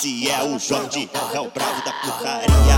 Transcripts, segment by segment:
Esse é o Jorge, é o bravo da putaria.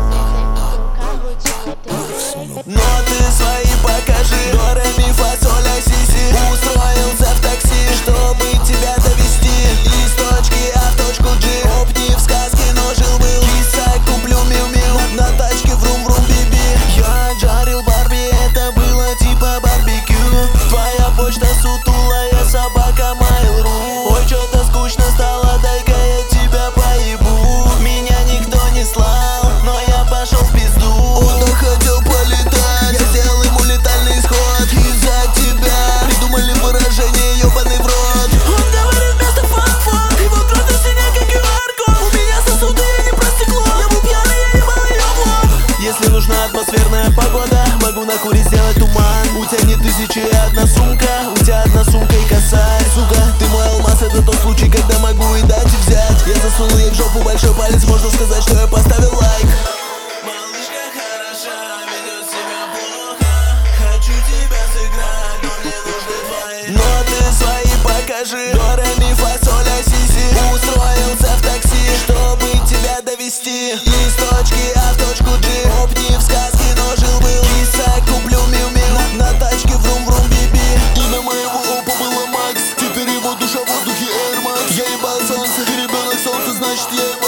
Ноты свои покажи, до ре ми фа соль ля си си. Устроился в такси, чтобы тебя довести из точки А в точку G. Опни в сказке, но жил-был киса, куплю мил-мил на тачке врум-врум биби. Я жарил Барби, это было типа барбекю. Твоя почта сутулая, собака Mail.ru. Ой, чё-то скучно стало, дай-ка я тебя поебу. Меня никто не слал, но я пошел в пизду. Он хотел полетать, я сделал ему летальный исход. Из-за тебя придумали выражение ёбаный в рот. Он говорит вместо фан-фан, его кровь на стене как QR-код. У меня сосуды, я не про стекло. Я был пьяный, я ебал её в лоб. Если нужна атмосферная погода, могу на куре сделать туман. У тебя не тысячи и одна сумка, у тебя одна сумка и косарь. Сука, ты мой алмаз, это тот случай, когда могу и дать и взять. Я засунул ей в жопу большой палец, можно сказать, что я поставил лайк. Малышка хороша, ведет себя плохо. Хочу тебя сыграть, но мне нужны твои ноты свои покажи, до ре ми фа соль ля си си. Устроился в такси, чтобы тебя довести из точки А в точку G. Опни в сказке, но жил-был киса, куплю мил-мил на тачке врум-врум биби. Имя моего опа было Макс, теперь его душа в воздухе Air Max. Я ебал солнце, ты ребенок солнца, значит я ебал